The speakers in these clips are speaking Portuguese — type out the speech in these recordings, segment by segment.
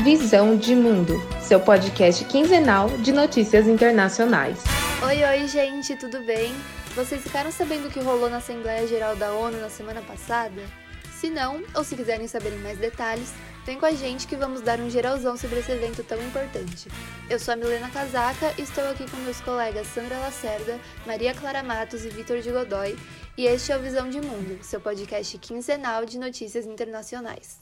Visão de Mundo, seu podcast quinzenal de notícias internacionais. Oi, gente, tudo bem? Vocês ficaram sabendo o que rolou na Assembleia Geral da ONU na semana passada? Se não, ou se quiserem saber em mais detalhes, vem com a gente que vamos dar um geralzão sobre esse evento tão importante. Eu sou a Milena Casaca e estou aqui com meus colegas Sandra Lacerda, Maria Clara Matos e Vitor de Godoy, e este é o Visão de Mundo, seu podcast quinzenal de notícias internacionais.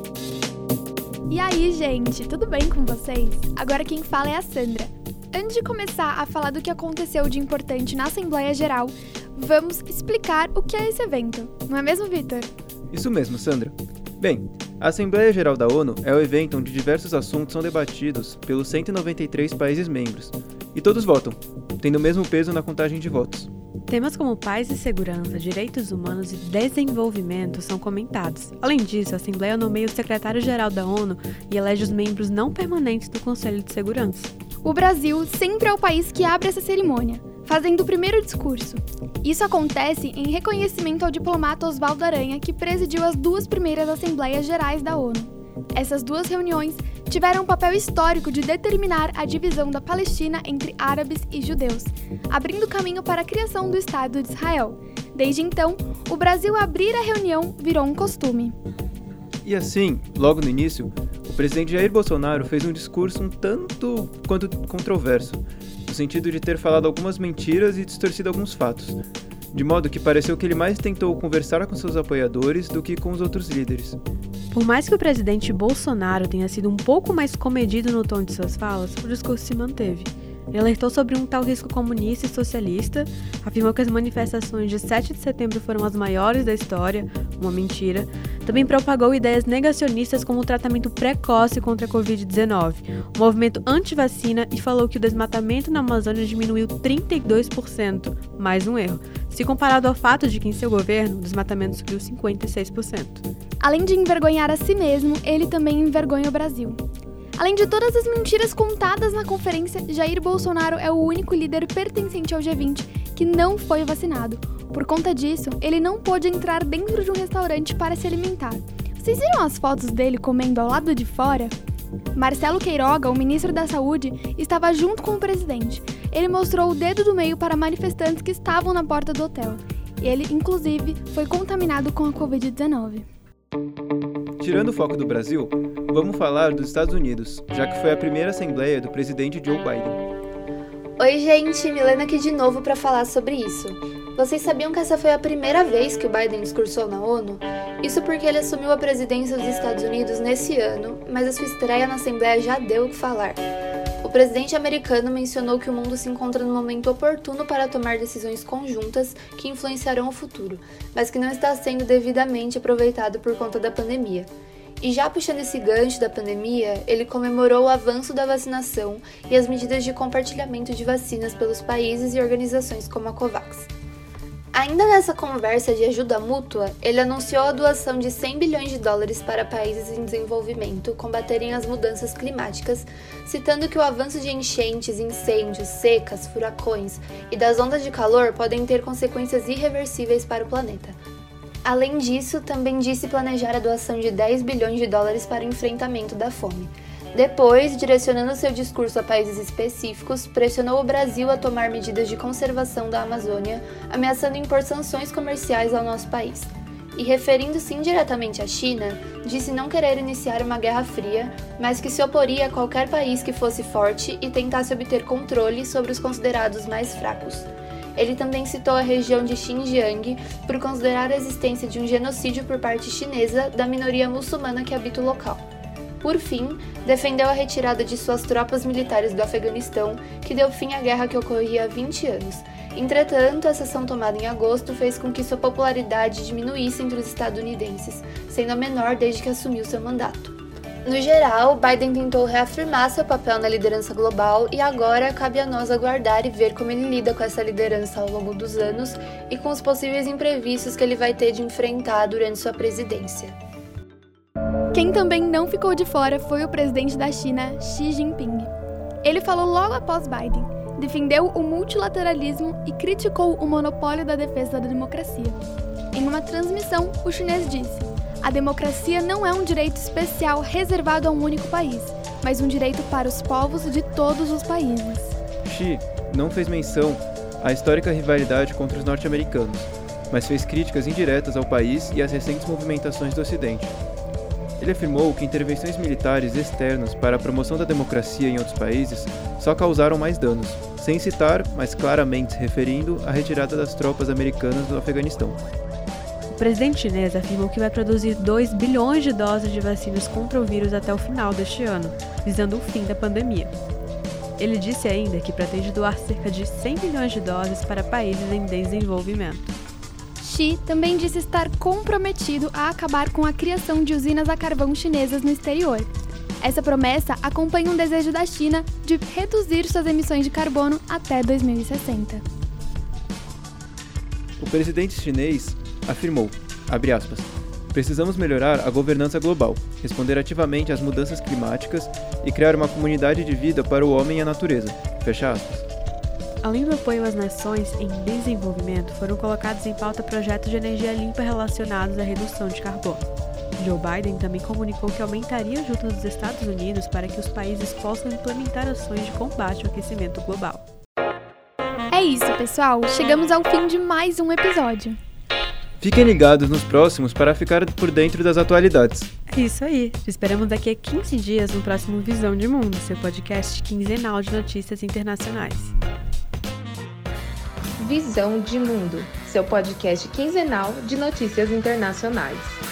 E aí, gente, tudo bem com vocês? Agora quem fala é a Sandra. Antes de começar a falar do que aconteceu de importante na Assembleia Geral, vamos explicar o que é esse evento. Não é mesmo, Vitor? Isso mesmo, Sandra. Bem, a Assembleia Geral da ONU é o evento onde diversos assuntos são debatidos pelos 193 países membros, e todos votam, tendo o mesmo peso na contagem de votos. Temas como paz e segurança, direitos humanos e desenvolvimento são comentados. Além disso, a Assembleia nomeia o secretário-geral da ONU e elege os membros não permanentes do Conselho de Segurança. O Brasil sempre é o país que abre essa cerimônia, fazendo o primeiro discurso. Isso acontece em reconhecimento ao diplomata Oswaldo Aranha, que presidiu as duas primeiras Assembleias Gerais da ONU. Essas duas reuniões tiveram um papel histórico de determinar a divisão da Palestina entre árabes e judeus, abrindo caminho para a criação do Estado de Israel. Desde então, o Brasil abrir a reunião virou um costume. E assim, logo no início, o presidente Jair Bolsonaro fez um discurso um tanto quanto controverso, no sentido de ter falado algumas mentiras e distorcido alguns fatos, de modo que pareceu que ele mais tentou conversar com seus apoiadores do que com os outros líderes. Por mais que o presidente Bolsonaro tenha sido um pouco mais comedido no tom de suas falas, o discurso se manteve. Ele alertou sobre um tal risco comunista e socialista, afirmou que as manifestações de 7 de setembro foram as maiores da história, uma mentira. Também propagou ideias negacionistas como o tratamento precoce contra a Covid-19, o movimento anti-vacina, e falou que o desmatamento na Amazônia diminuiu 32%, mais um erro, se comparado ao fato de que em seu governo o desmatamento subiu 56%. Além de envergonhar a si mesmo, ele também envergonha o Brasil. Além de todas as mentiras contadas na conferência, Jair Bolsonaro é o único líder pertencente ao G20 que não foi vacinado. Por conta disso, ele não pôde entrar dentro de um restaurante para se alimentar. Vocês viram as fotos dele comendo ao lado de fora? Marcelo Queiroga, o ministro da Saúde, estava junto com o presidente. Ele mostrou o dedo do meio para manifestantes que estavam na porta do hotel. Ele, inclusive, foi contaminado com a Covid-19. Tirando o foco do Brasil, vamos falar dos Estados Unidos, já que foi a primeira assembleia do presidente Joe Biden. Oi, gente, Milena aqui de novo para falar sobre isso. Vocês sabiam que essa foi a primeira vez que o Biden discursou na ONU? Isso porque ele assumiu a presidência dos Estados Unidos nesse ano, mas a sua estreia na Assembleia já deu o que falar. O presidente americano mencionou que o mundo se encontra no momento oportuno para tomar decisões conjuntas que influenciarão o futuro, mas que não está sendo devidamente aproveitado por conta da pandemia. E já puxando esse gancho da pandemia, ele comemorou o avanço da vacinação e as medidas de compartilhamento de vacinas pelos países e organizações como a COVAX. Ainda nessa conversa de ajuda mútua, ele anunciou a doação de 100 bilhões de dólares para países em desenvolvimento combaterem as mudanças climáticas, citando que o avanço de enchentes, incêndios, secas, furacões e das ondas de calor podem ter consequências irreversíveis para o planeta. Além disso, também disse planejar a doação de 10 bilhões de dólares para o enfrentamento da fome. Depois, direcionando seu discurso a países específicos, pressionou o Brasil a tomar medidas de conservação da Amazônia, ameaçando impor sanções comerciais ao nosso país. E referindo-se indiretamente à China, disse não querer iniciar uma guerra fria, mas que se oporia a qualquer país que fosse forte e tentasse obter controle sobre os considerados mais fracos. Ele também citou a região de Xinjiang por considerar a existência de um genocídio por parte chinesa da minoria muçulmana que habita o local. Por fim, defendeu a retirada de suas tropas militares do Afeganistão, que deu fim à guerra que ocorria há 20 anos. Entretanto, essa ação tomada em agosto fez com que sua popularidade diminuísse entre os estadunidenses, sendo a menor desde que assumiu seu mandato. No geral, Biden tentou reafirmar seu papel na liderança global e agora cabe a nós aguardar e ver como ele lida com essa liderança ao longo dos anos e com os possíveis imprevistos que ele vai ter de enfrentar durante sua presidência. Quem também não ficou de fora foi o presidente da China, Xi Jinping. Ele falou logo após Biden, defendeu o multilateralismo e criticou o monopólio da defesa da democracia. Em uma transmissão, o chinês disse: A democracia não é um direito especial reservado a um único país, mas um direito para os povos de todos os países. Xi não fez menção à histórica rivalidade contra os norte-americanos, mas fez críticas indiretas ao país e às recentes movimentações do Ocidente. Ele afirmou que intervenções militares externas para a promoção da democracia em outros países só causaram mais danos, sem citar, mas claramente se referindo à retirada das tropas americanas do Afeganistão. O presidente chinês afirmou que vai produzir 2 bilhões de doses de vacinas contra o vírus até o final deste ano, visando o fim da pandemia. Ele disse ainda que pretende doar cerca de 100 milhões de doses para países em desenvolvimento. Xi também disse estar comprometido a acabar com a criação de usinas a carvão chinesas no exterior. Essa promessa acompanha um desejo da China de reduzir suas emissões de carbono até 2060. O presidente chinês afirmou, abre aspas, precisamos melhorar a governança global, responder ativamente às mudanças climáticas e criar uma comunidade de vida para o homem e a natureza, fecha aspas. Além do apoio às nações em desenvolvimento, foram colocados em pauta projetos de energia limpa relacionados à redução de carbono. Joe Biden também comunicou que aumentaria a ajuda dos Estados Unidos para que os países possam implementar ações de combate ao aquecimento global. É isso, pessoal! Chegamos ao fim de mais um episódio. Fiquem ligados nos próximos para ficar por dentro das atualidades. É isso aí! Te esperamos daqui a 15 dias no próximo Visão de Mundo, seu podcast quinzenal de notícias internacionais. Visão de Mundo, seu podcast quinzenal de notícias internacionais.